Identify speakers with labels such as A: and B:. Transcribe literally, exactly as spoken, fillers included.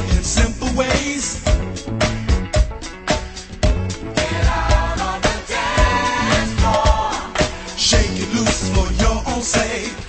A: in simple ways. Get out on the dance floor. Shake it loose for your own sake.